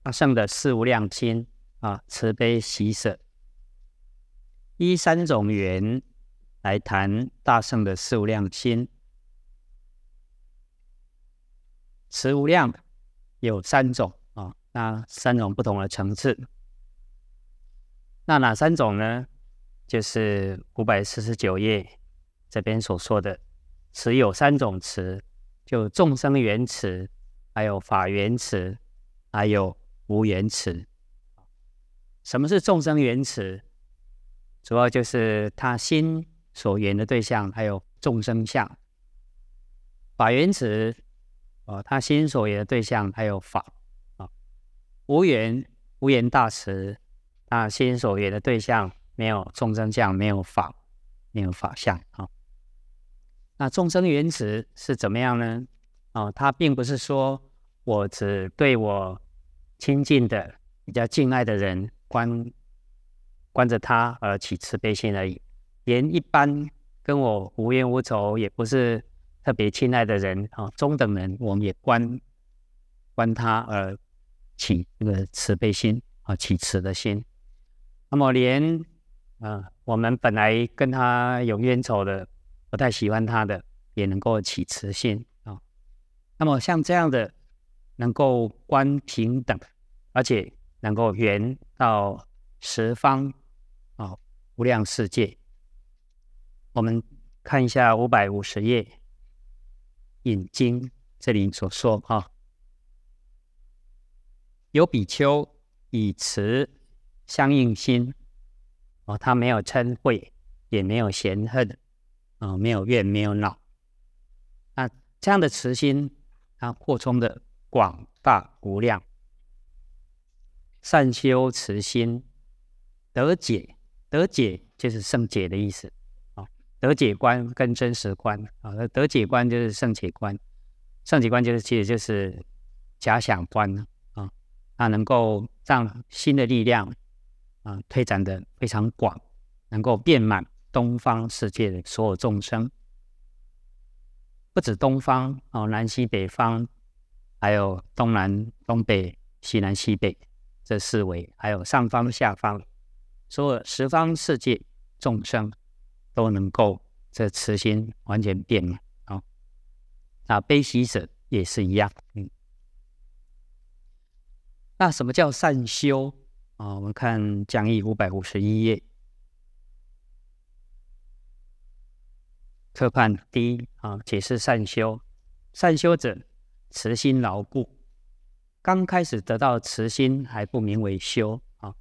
大圣的四无量心慈悲喜舍，依三种缘来谈大圣的四无量心。慈无量有三种那三种不同的层次。那哪三种呢？就是549页这边所说的慈有三种慈，就众生缘慈，还有法缘慈，还有无缘慈。什么是众生缘慈？主要就是他心所缘的对象还有众生相。法缘慈他心所缘的对象还有法无缘大慈，他心所缘的对象没有众生相，没有法相那众生缘慈是怎么样呢？他并不是说我只对我亲近的比较敬爱的人观着他而起慈悲心而已，连一般跟我无冤无仇也不是特别亲爱的人中等人，我们也观他而起这个慈悲心起慈的心。那么连我们本来跟他有冤仇的，不太喜欢他的，也能够起慈心那么像这样的能够观平等，而且能够圆到十方无量世界。我们看一下550页引经，这里所说有比丘以慈相应心他没有嗔恚，也没有嫌恨没有怨，没有恼。那这样的慈心它扩充的广大无量，善修慈心得解。得解就是圣解的意思得解观跟真实观得解观就是圣解观，圣解观其实就是假想观那能够让心的力量推展的非常广，能够遍满东方世界的所有众生，不止东方南西北方，还有东南东北西南西北这四维，还有上方下方，所有十方世界众生都能够这慈心完全遍满那悲喜舍也是一样那什么叫善修我们看讲义551页科判第一解释善修。善修者，慈心牢固。刚开始得到慈心还不名为修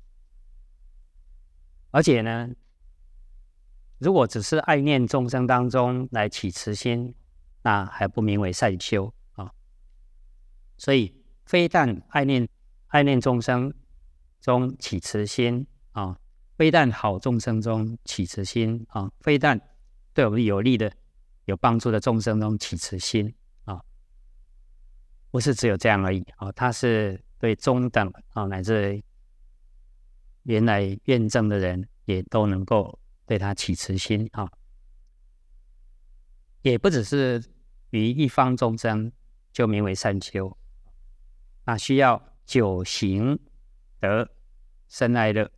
而且呢，如果只是爱念众生当中来起慈心，那还不名为善修所以非但爱念众生中起慈心非但好众生中起慈心非但对我们有利的有帮助的众生中起慈心不是只有这样而已它是对中等乃至原来愿证的人也都能够对他起慈心也不只是于一方众生就名为善修那需要久行得生爱乐，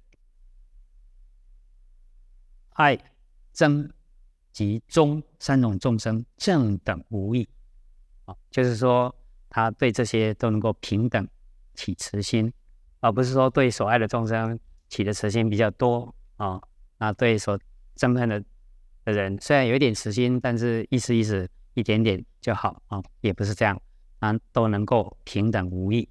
爱憎及忠三种众生正等无异就是说他对这些都能够平等起慈心，而不是说对所爱的众生起的慈心比较多那对所憎恨的人虽然有一点慈心，但是意思一点点就好也不是这样都能够平等无异。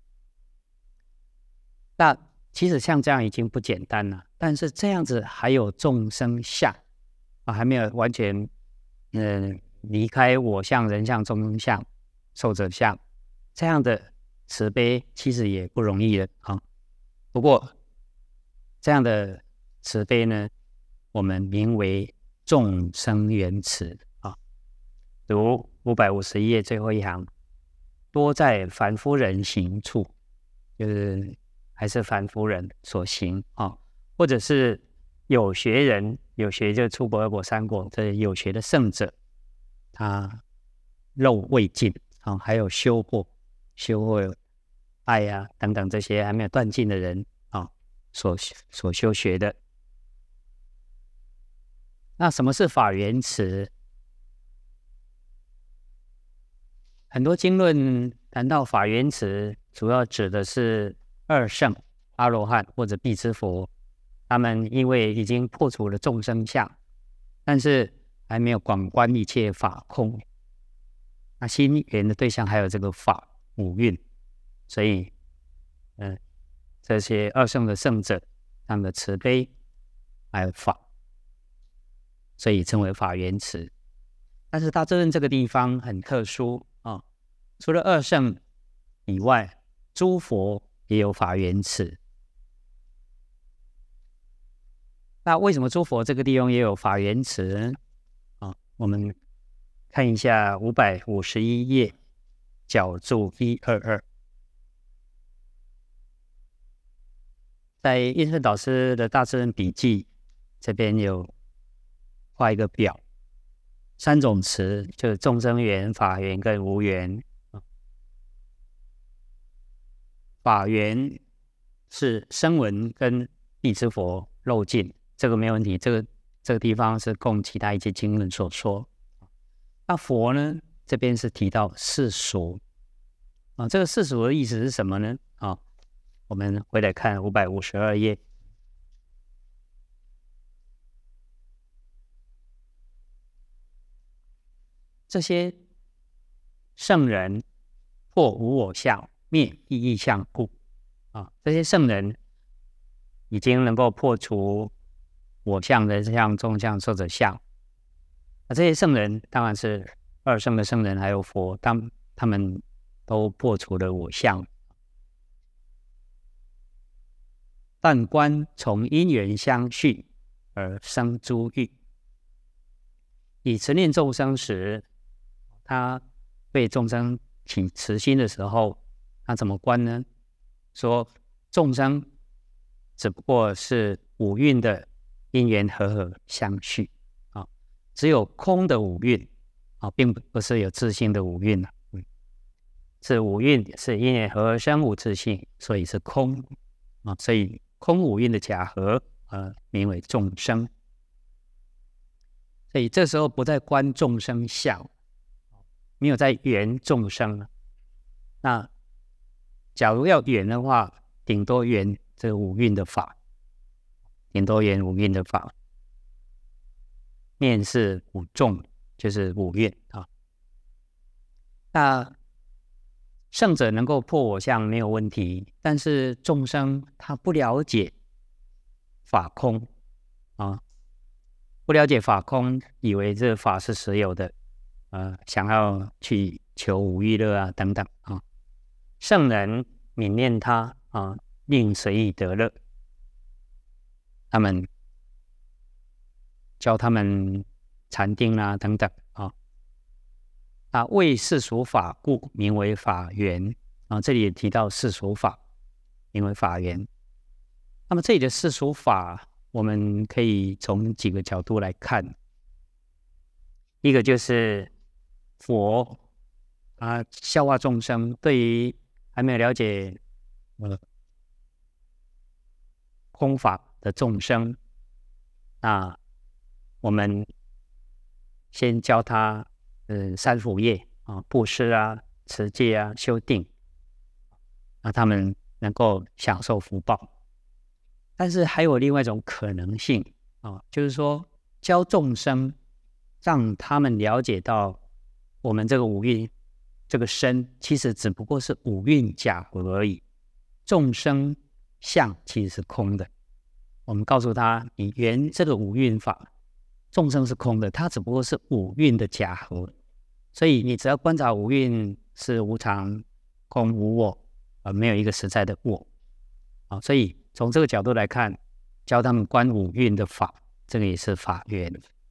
那其实像这样已经不简单了，但是这样子还有众生相还没有完全离开我相、人相、众生相、寿者相，这样的慈悲其实也不容易的不过这样的慈悲呢，我们名为众生缘慈如551页最后一行，多在凡夫人行处，就是还是凡夫人所行或者是有学人，有学就出国、二果、三果，这有学的圣者，他肉未尽还有修获爱啊等等这些还没有断尽的人啊所修学的。那什么是法缘词？很多经论谈到法缘词，主要指的是二圣、阿罗汉或者辟支佛，他们因为已经破除了众生相，但是还没有广观一切法空。那心缘的对象还有这个法五蕴，所以，这些二圣的圣者，他们的慈悲还有法，所以称为法缘词。但是大智论这个地方很特殊啊，除了二圣以外，诸佛也有法缘词。那为什么诸佛这个地方也有法缘词呢？我们看一下551页角注122，在印顺导师的大智论笔记这边有画一个表，3种词就是众生缘、法缘跟无缘。法缘是声闻跟辟支佛漏尽，这个没有问题，这个地方是供其他一些经论所说。那佛呢，这边是提到世俗啊，这个世俗的意思是什么呢？我们回来看552页。这些圣人破无我相，灭意义相故这些圣人已经能够破除我相、人相、众相、寿者相。这些圣人当然是二圣的圣人，还有佛，他们都破除了我相。但观从因缘相续而生诸欲。以慈念众生时，他对众生起慈心的时候，他怎么观呢？说众生只不过是五蕴的因缘和相续只有空的五蕴并不是有自性的五蕴是五蕴是因缘和而生无自性，所以是空所以空五蕴的假合名为众生。所以这时候不再观众生相，没有在缘众生。那假如要缘的话，顶多缘这个五蕴的法，顶多缘五蕴的法。念是五众，就是五蕴那圣者能够破我相没有问题，但是众生他不了解法空不了解法空，以为这法是实有的想要去求无欲乐等等圣人泯念他令随意得乐，他们教他们禅定等等为世俗法故名为法缘这里也提到世俗法名为法缘。那么这里的世俗法我们可以从几个角度来看。一个就是佛消化众生，对于还没有了解空法的众生，那我们先教他三福业布施持戒修定，让他们能够享受福报。但是还有另外一种可能性就是说教众生，让他们了解到我们这个五蕴这个身其实只不过是五蕴假合而已，众生相其实是空的。我们告诉他，你缘这个五蕴法，众生是空的，它只不过是五蕴的假合，所以你只要观察五蕴是无常、空、无我，没有一个实在的我所以从这个角度来看，教他们观五蕴的法，这个也是法缘。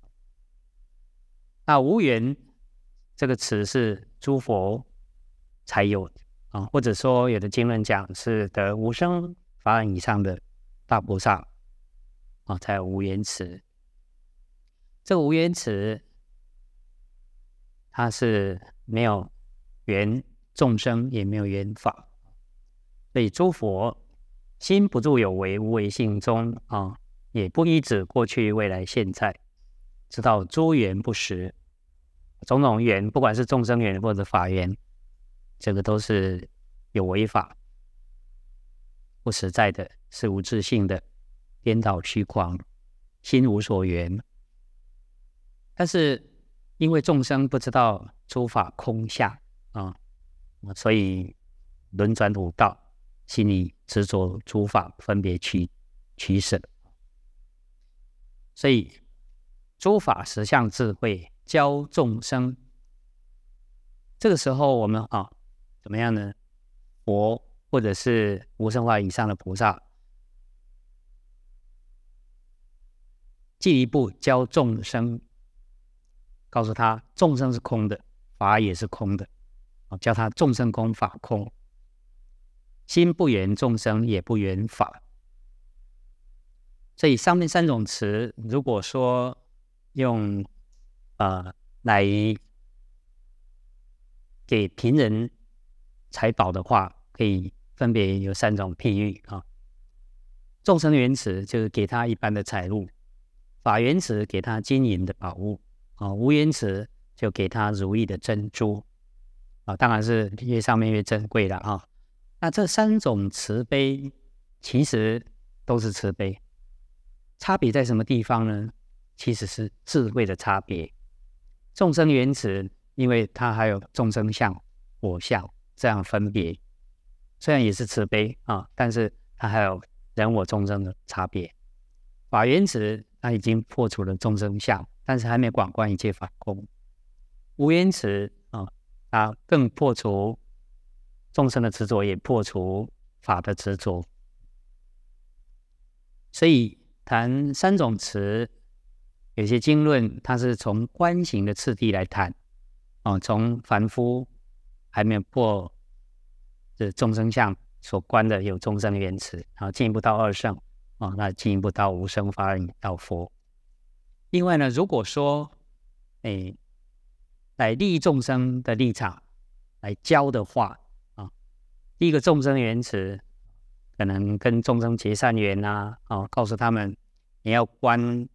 那无缘这个词是诸佛才有的或者说有的经论讲是得无生法忍以上的大菩萨才有无缘词。这个无缘词它是没有缘众生，也没有缘法。 所以诸佛心不住有为，无为性中啊，也不依止过去、未来、现在，知道诸缘不实，种种缘，不管是众生缘或者法缘，这个都是有为法，不实在的，是无自性的，颠倒虚狂，心无所缘。但是因为众生不知道诸法空相啊，所以轮转五道，心里执着诸法，分别取舍。所以诸法实相智慧教众生，这个时候我们怎么样呢？佛或者是无生法以上的菩萨，进一步教众生，告诉他众生是空的，法也是空的，教他众生空，法空，心不缘众生，也不缘法。所以上面三种词，如果说用来给贫人财宝的话，可以分别有三种譬喻啊。众生缘词就是给他一般的财物，法缘词给他金银的宝物无缘词就给他如意的珍珠当然是越上面越珍贵了那这三种慈悲其实都是慈悲，差别在什么地方呢？其实是智慧的差别。众生缘词因为它还有众生相、我相这样分别，虽然也是慈悲但是它还有人我众生的差别。法缘词它已经破除了众生相，但是还没广观一切法空。无缘词它更破除众生的执着，也破除法的执着。所以谈三种词，有些经论它是从观行的次第来谈从凡夫还没有破这众生相所观的有众生缘词进一步到二圣那进一步到无生法忍到佛。另外呢，如果说来利益众生的立场来教的话第一个众生缘词可能跟众生结善缘告诉他们你要观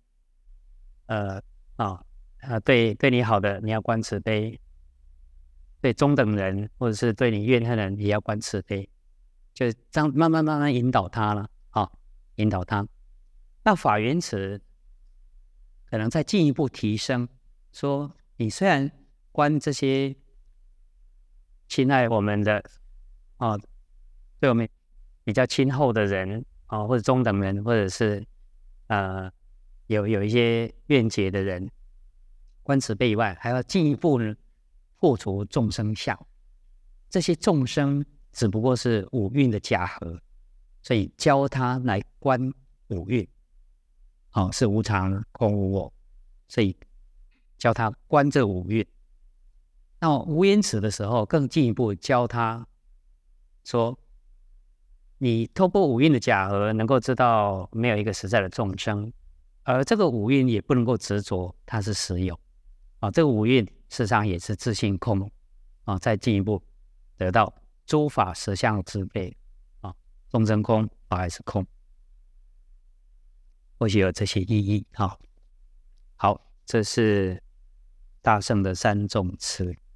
对你好的你要观慈悲，对中等人或者是对你怨恨人也要观慈悲，就这样慢慢引导他了引导他。那法缘词可能再进一步提升，说你虽然观这些亲爱我们的对我们比较亲厚的人或者中等人，或者是有一些怨结的人，观慈悲以外，还要进一步呢破除众生相。这些众生只不过是五蕴的假合，所以教他来观五蕴是无常空无我，所以教他观这五蕴。那无缘词的时候更进一步教他说，你透过五蕴的假合能够知道没有一个实在的众生，而这个五蕴也不能够执着它是实有这个五蕴事实上也是自性空再进一步得到诸法实相智慧众生空，法还是空，或许有这些意义好，这是大乘的三种词。